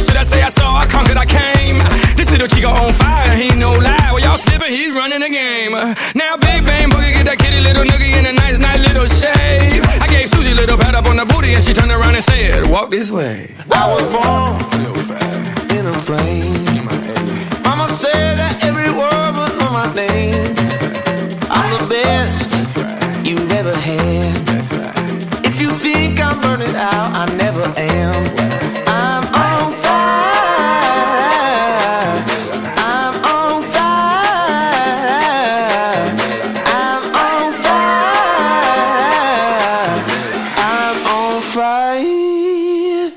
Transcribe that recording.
should I say I saw, I conquered, I came. This little chico on fire, he ain't no lie. Well, y'all slipping, he's running the game. Now Big Bang Boogie get that kitty little noogie in a nice, nice little shave. I gave Susie a little pat up on the booty and she turned around and said, walk this way. I was born